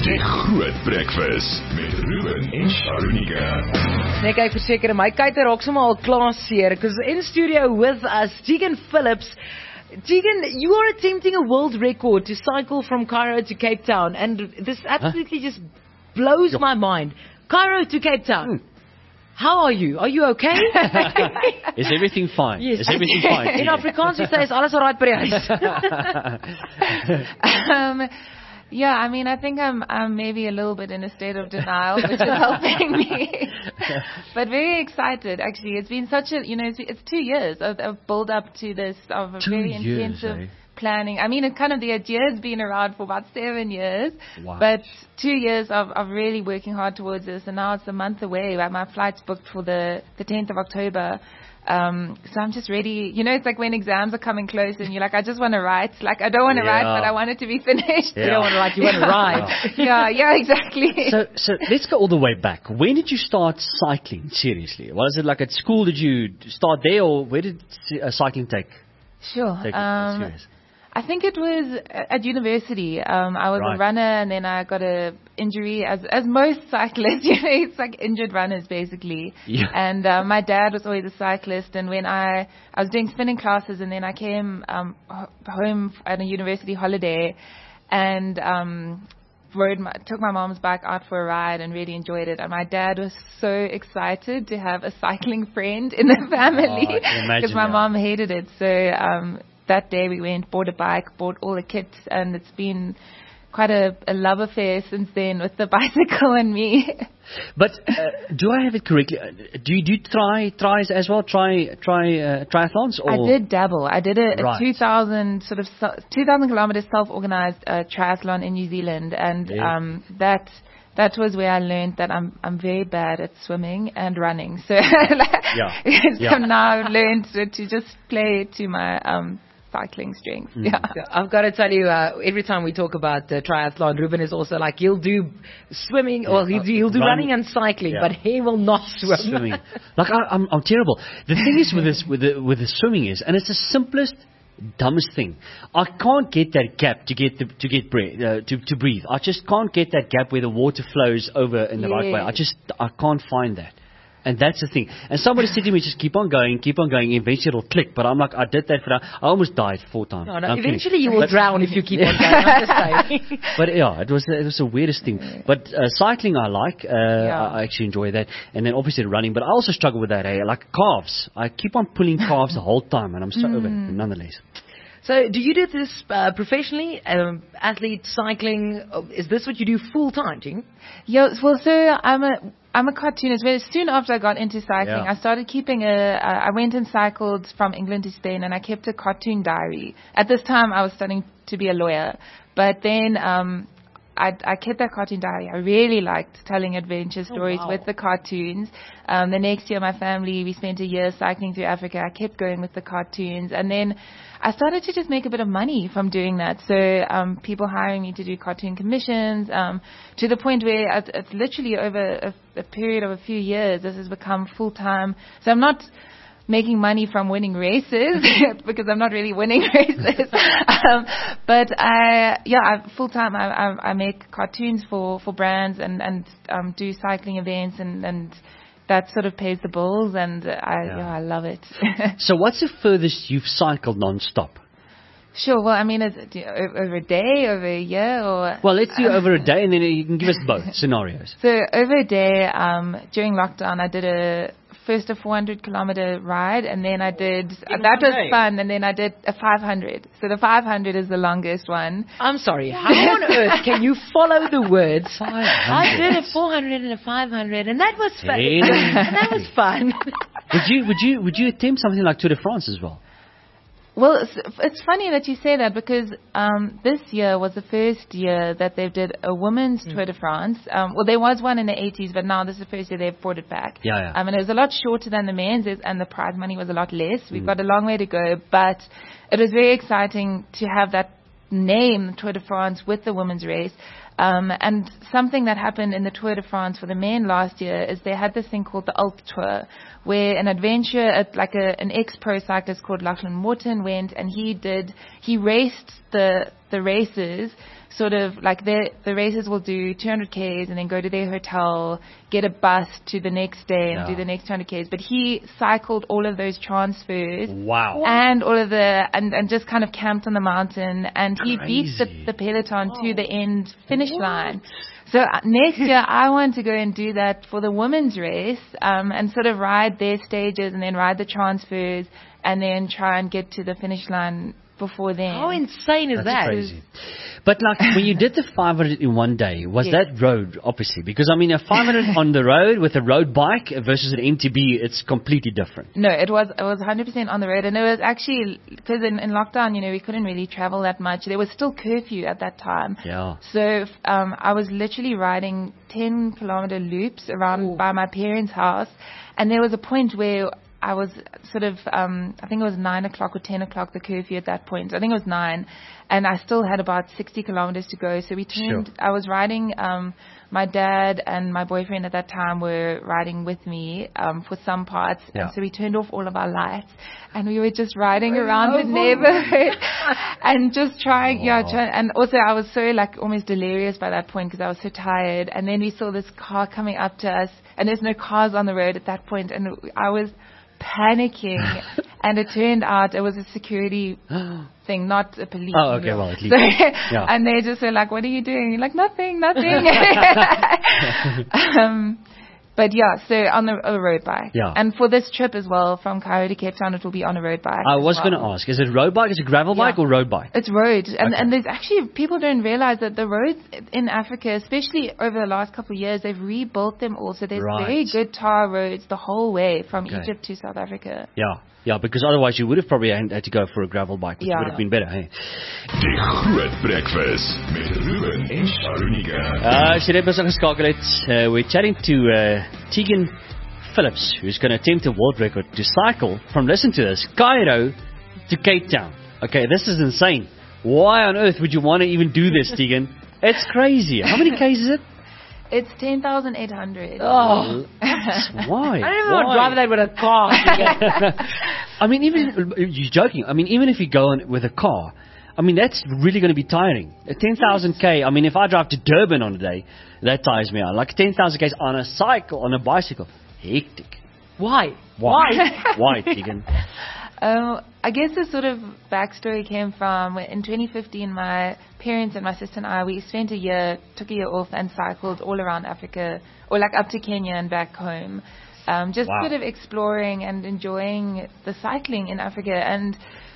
Die Groot Breakfast met Ruben en Sharonika. Nee, kyk, verseker, my kuite raak sommer al klaar seer, because in studio with us, Tegan Phillips. Tegan, you are attempting a world record to cycle from Cairo to Cape Town, and this absolutely just blows my mind. Cairo to Cape Town. How are you? Are you okay? Is everything fine? Yes. Is everything fine? In Afrikaans, we say, is alles alright by die huis? Yeah, I mean, I think I'm maybe a little bit in a state of denial, which is helping me. But very excited, actually. It's been such a, it's 2 years of build up to this, of a very intensive planning. I mean, it kind of, the idea has been around for about 7 years, but 2 years of really working hard towards this, and now it's a month away. My flight's booked for the 10th of October. So I'm just ready. It's like when exams are coming close and you're like, I just want to write. Like, I don't want to write, but I want it to be finished. You don't want to write, you want to write. Yeah, exactly. So let's go all the way back. When did you start cycling, seriously? Was it like at school? Did you start there, or where did cycling take? Sure. Serious? I think it was at university. I was a runner, and then I got a injury, as most cyclists. It's like injured runners basically. Yeah. And my dad was always a cyclist, and when I was doing spinning classes, and then I came home on a university holiday, and took my mom's bike out for a ride and really enjoyed it. And my dad was so excited to have a cycling friend in the family because my mom hated it. So that day we went, bought a bike, bought all the kits, and it's been quite a love affair since then with the bicycle and me. But do I have it correctly? Do you tries as well? Try triathlons? Or? I did dabble. I did a 2,000 kilometers self-organized triathlon in New Zealand, and that was where I learned that I'm very bad at swimming and running. So so now I've learned to just play to my cycling strength. Yeah. I've got to tell you, every time we talk about triathlon, Ruben is also like, he'll do swimming, or he'll do running and cycling, but he will not swim. Swimming. Like I'm terrible. The thing is with the swimming is, and it's the simplest, dumbest thing. I can't get that gap to breathe. I just can't get that gap where the water flows over in the right way. I can't find that. And that's the thing. And somebody said to me, just keep on going, eventually it'll click. But I'm like, I did that I almost died 4 times. No, eventually you will drown if you keep on going. I'm just saying. But yeah, it was the weirdest thing. But cycling I like. I actually enjoy that. And then obviously running. But I also struggle with that. Like calves. I keep on pulling calves the whole time, and I'm so over it, nonetheless. So do you do this professionally, athlete, cycling? Is this what you do full time, Jing? Yeah, well, so I'm a cartoonist. Well, soon after I got into cycling, I started keeping I went and cycled from England to Spain, and I kept a cartoon diary. At this time, I was studying to be a lawyer. But then I kept that cartoon diary. I really liked telling adventure stories with the cartoons. The next year, my family, we spent a year cycling through Africa. I kept going with the cartoons. And then I started to just make a bit of money from doing that. So people hiring me to do cartoon commissions, to the point where it's literally over a period of a few years, this has become full-time. So I'm not making money from winning races because I'm not really winning races. But full time I make cartoons for brands and do cycling events, and that sort of pays the bills, and I love it. So what's the furthest you've cycled non-stop? Sure. Well, I mean, is it over a day, over a year, or? Well, let's do over a day, and then you can give us both scenarios. So over a day, during lockdown, I did first a 400-kilometer ride, and then I did, that was fun, and then I did a 500. So the 500 is the longest one. I'm sorry, how on earth can you follow the words? 500. I did a 400 and a 500, and that was fun. And that was fun. Would you attempt something like Tour de France as well? Well, it's funny that you say that, because this year was the first year that they did a women's Tour de France. Well, there was one in the 80s, but now this is the first year they've brought it back. And it was a lot shorter than the men's, and the prize money was a lot less. We've got a long way to go, but it was very exciting to have that name, Tour de France, with the women's race. And something that happened in the Tour de France for the men last year is they had this thing called the Alpe Tour, where an adventurer, an ex-pro cyclist called Lachlan Morton went, and he raced the the races, sort of like the races will do 200 Ks and then go to their hotel, get a bus to the next day and do the next 200 Ks. But he cycled all of those transfers. Wow. And all of and just kind of camped on the mountain, and he beat the peloton to the end finish line. So next year I want to go and do that for the women's race, and sort of ride their stages and then ride the transfers and then try and get to the finish line before then. How insane is that? Crazy. But like when you did the 500 in one day, was that road, obviously? Because I mean, a 500 on the road with a road bike versus an MTB, it's completely different. No, it was 100% on the road, and it was actually because in lockdown, we couldn't really travel that much. There was still curfew at that time. Yeah. So I was literally riding 10-kilometer loops around by my parents' house, and there was a point where I was sort of, I think it was 9 o'clock or 10 o'clock, the curfew at that point. I think it was 9. And I still had about 60 kilometers to go. So we turned, I was riding, my dad and my boyfriend at that time were riding with me, for some parts. Yeah. And so we turned off all of our lights and we were just riding around the neighborhood and just trying, and also I was so like almost delirious by that point because I was so tired. And then we saw this car coming up to us and there's no cars on the road at that point. And I was panicking, and it turned out it was a security thing, not a police. Oh, okay, well, at least. So, and they just were like, "What are you doing?" You're like, "Nothing." But yeah, so on a road bike. Yeah. And for this trip as well, from Cairo to Cape Town, it will be on a road bike. I was going to ask, is it road bike? Is it gravel bike or road bike? It's road. And there's actually, people don't realize that the roads in Africa, especially over the last couple of years, they've rebuilt them all. So there's very good tar roads the whole way from Egypt to South Africa. Yeah, because otherwise you would have probably had to go for a gravel bike, which would have been better, hey? Die Groot Breakfast met Ruben en Sharonika. As jy net geskakel het, we're chatting to Tegan Phillips, who's going to attempt a world record to cycle from, listen to this, Cairo to Cape Town. Okay, this is insane. Why on earth would you want to even do this, Tegan? It's crazy. How many Ks is it? It's 10,800. Oh. Why? I don't even want to drive that with a car. I mean, even, you're joking. I mean, even if you go on with a car, I mean, that's really going to be tiring. 10,000 K, I mean, if I drive to Durban on a day, that tires me out. Like 10,000 Ks on a cycle, on a bicycle. Hectic. Why? Why, Tegan? I guess the sort of backstory came from in 2015, my parents and my sister and I, we spent took a year off and cycled all around Africa, or like up to Kenya and back home. Just sort of exploring and enjoying the cycling in Africa. And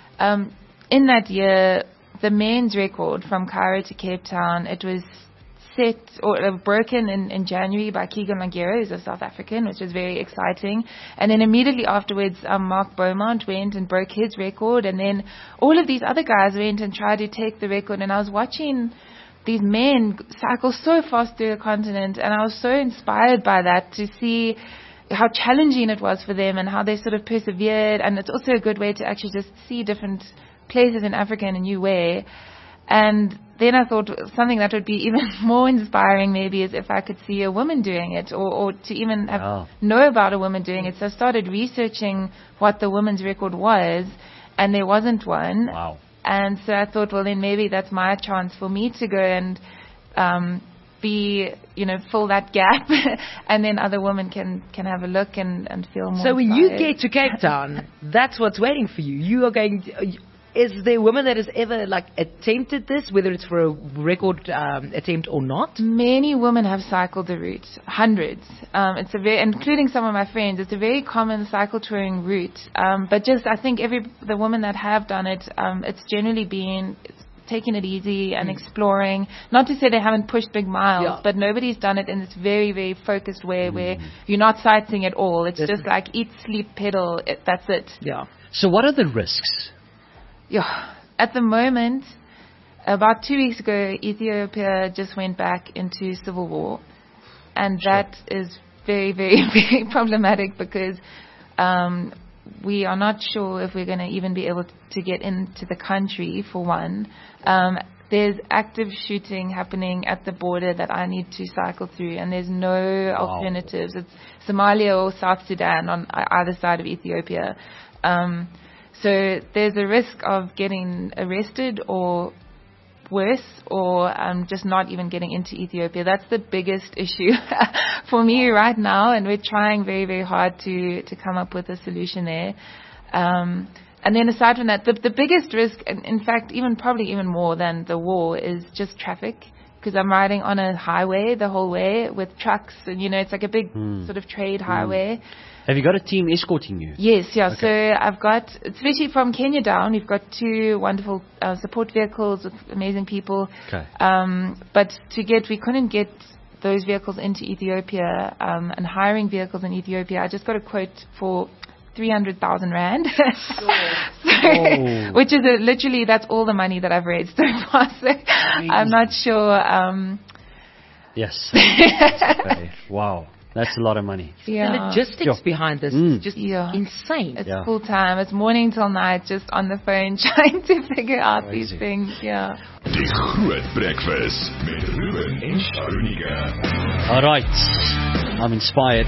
in that year, the men's record from Cairo to Cape Town, it was set or broken in January by Keegan Langero, who's a South African, which was very exciting. And then immediately afterwards, Mark Beaumont went and broke his record. And then all of these other guys went and tried to take the record. And I was watching these men cycle so fast through the continent, and I was so inspired by that, to see how challenging it was for them and how they sort of persevered. And it's also a good way to actually just see different places in Africa in a new way. And then I thought something that would be even more inspiring maybe is if I could see a woman doing it, or to even know about a woman doing it. So I started researching what the women's record was, and there wasn't one. Wow. And so I thought, well, then maybe that's my chance for me to go and fill that gap, and then other women can have a look and feel more. So when inspired. you get to Cape Town, that's what's waiting for you. You are going to, is there a woman that has ever attempted this, whether it's for a record attempt or not? Many women have cycled the route, hundreds. It's including some of my friends. It's a very common cycle touring route. But just I think the women that have done it, it's generally been taking it easy and exploring. Not to say they haven't pushed big miles, but nobody's done it in this very, very focused way where you're not sightseeing at all. It's just like eat, sleep, pedal. That's it. Yeah. So what are the risks? Yeah. At the moment, about 2 weeks ago, Ethiopia just went back into civil war. And that is very, very, very problematic because we are not sure if we're going to even be able to get into the country, for one. There's active shooting happening at the border that I need to cycle through, and there's no alternatives. It's Somalia or South Sudan on either side of Ethiopia. So there's a risk of getting arrested or worse or just not even getting into Ethiopia. That's the biggest issue for me right now, and we're trying very, very hard to come up with a solution there. And then aside from that, the biggest risk, in fact, probably even more than the war, is just traffic. Because I'm riding on a highway the whole way with trucks, and it's like a big sort of trade highway. Have you got a team escorting you? Yes, yeah. Okay. So I've got, especially from Kenya down, we've got 2 wonderful support vehicles with amazing people. Okay. But we couldn't get those vehicles into Ethiopia, and hiring vehicles in Ethiopia, I just got a quote for 300,000 rand, which is literally, that's all the money that I've raised so far. So I'm not sure. Yes. Okay. Wow. That's a lot of money. Yeah. The logistics behind this is just insane. It's full time. It's morning till night, just on the phone trying to figure out these things. Yeah. Die Groot Breakfast met Ruben en Sharunika. All right. I'm inspired.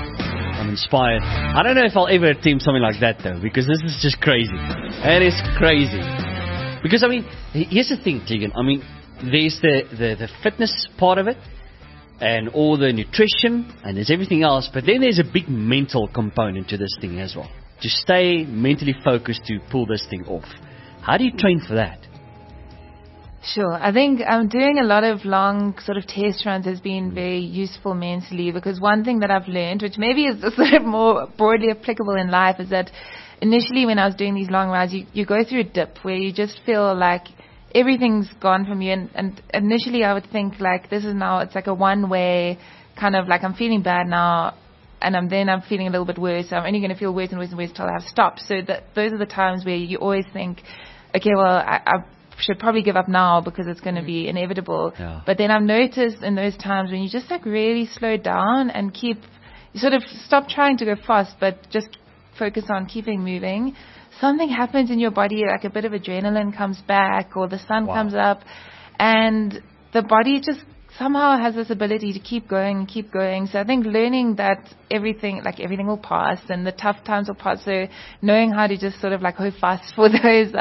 I don't know if I'll ever attempt something like that though, because this is just crazy. It is crazy. Because here's the thing, Tegan. There's the fitness part of it, and all the nutrition, and there's everything else. But then there's a big mental component to this thing as well. To stay mentally focused to pull this thing off. How do you train for that? Sure. I think doing a lot of long sort of test runs has been very useful mentally, because one thing that I've learned, which maybe is sort of more broadly applicable in life, is that initially when I was doing these long rides, you go through a dip where you just feel like everything's gone from you. And initially I would think like, it's like a one-way kind of like, I'm feeling bad now, and I'm feeling a little bit worse. So I'm only going to feel worse and worse and worse until I have stopped. So those are the times where you always think, okay, well, I should probably give up now because it's going to be inevitable. Yeah. But then I've noticed in those times when you just like really slow down and you sort of stop trying to go fast, but just focus on keeping moving, something happens in your body, like a bit of adrenaline comes back, or the sun comes up, and the body just somehow has this ability to keep going. So I think learning that everything will pass and the tough times will pass. So knowing how to just sort of like hold fast for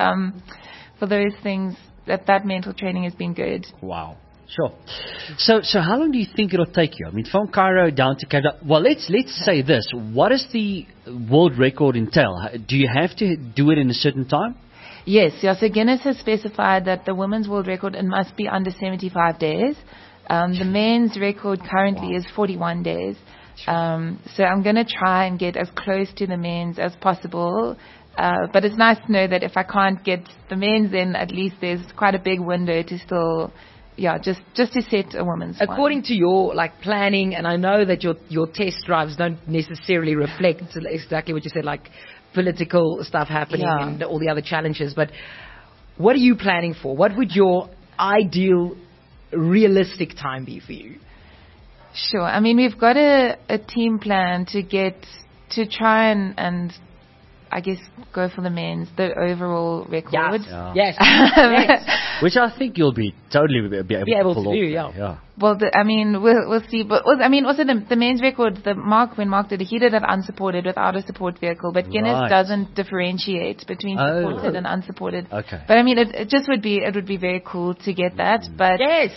those things, that mental training has been good. Wow. Sure. So how long do you think it'll take you? From Cairo down to Cape Town. Well, let's say this. What does the world record entail? Do you have to do it in a certain time? Yes. Yeah. So Guinness has specified that the women's world record, it must be under 75 days. The men's record currently is 41 days. So I'm going to try and get as close to the men's as possible. But it's nice to know that if I can't get the men's in, at least there's quite a big window to still, just to set a woman's According to your planning, and I know that your test drives don't necessarily reflect exactly what you said, like political stuff happening and all the other challenges, but what are you planning for? What would your ideal, realistic time be for you? Sure. We've got a team plan to try and I guess go for the men's, the overall record. Yes. Yes. Which I think you'll be totally be able to do. Yeah. Well, we'll see. But also the men's record, when Mark did it, he did it unsupported without a support vehicle. But Guinness doesn't differentiate between supported and unsupported. Okay. But it would be very cool to get that. But yes.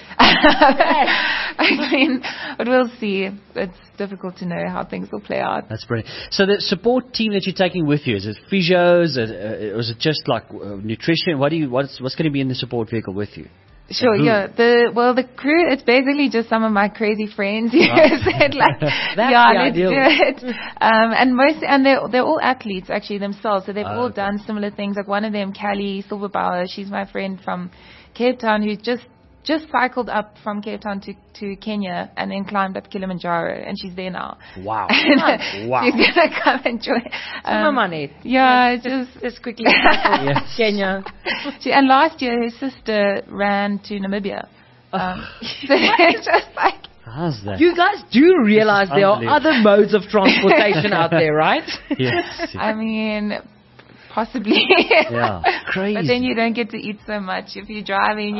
But we'll see. It's difficult to know how things will play out. That's brilliant. So the support team that you're taking with you, is it physios? Or is it just like nutrition? What's going to be in the support vehicle with you? Sure, yeah. The crew, it's basically just some of my crazy friends who said let's do it. And they're all athletes actually themselves, so they've all done similar things. Like one of them, Callie Silverbauer, she's my friend from Cape Town who just cycled up from Cape Town to Kenya and then climbed up Kilimanjaro, and she's there now. Wow. Wow. She's going to come enjoy. Money. Yeah, just quickly. Kenya. And last year her sister ran to Namibia. So it's just like, how's that? You guys do realize there are other modes of transportation out there, right? Yes. Possibly. Yeah. Crazy. But then you don't get to eat so much if you're driving.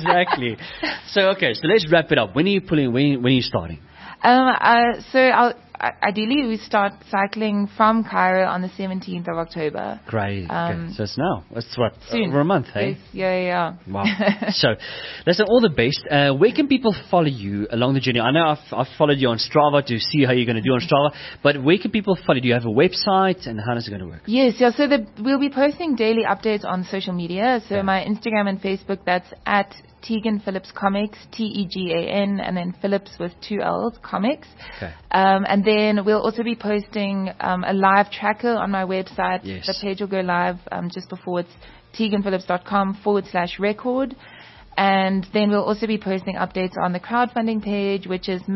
Exactly. So let's wrap it up. When are you starting? So ideally we start cycling from Cairo on the 17th of October. Great. Okay. So it's now. It's what? Soon. Over a month, hey? Yes, yeah. Wow. So, listen, all the best. Where can people follow you along the journey? I know I've followed you on Strava to see how you're going to do on Strava, but where can people follow you? Do you have a website, and how is it going to work? Yes, yeah. So we'll be posting daily updates on social media. So my Instagram and Facebook, that's at Tegan Phillips Comics, Tegan, and then Phillips with 2 L's, Comics. Okay. And then we'll also be posting a live tracker on my website. Yes. The page will go live just before. It's teganphillips.com/record. And then we'll also be posting updates on the crowdfunding page, which is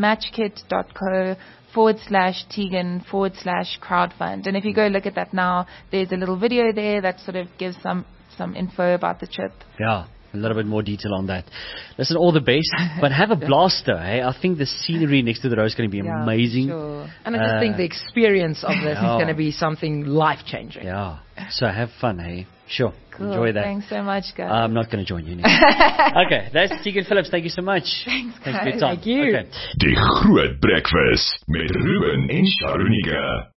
matchkit.co/Tegan/crowdfund. And if you go look at that now, there's a little video there that sort of gives some info about the trip. Yeah. A little bit more detail on that. Listen, all the best, but have a blast though, hey? I think the scenery next to the road is going to be amazing. Sure. And I just think the experience of this is going to be something life-changing. Yeah. So have fun, hey? Sure. Cool. Enjoy that. Thanks so much, guys. I'm not going to join you anymore. Okay, that's Tegan Phillips. Thank you so much. Thanks, for your guys. time. Thank you. Okay. Die Groot Breakfast met Ruben en Sharonika.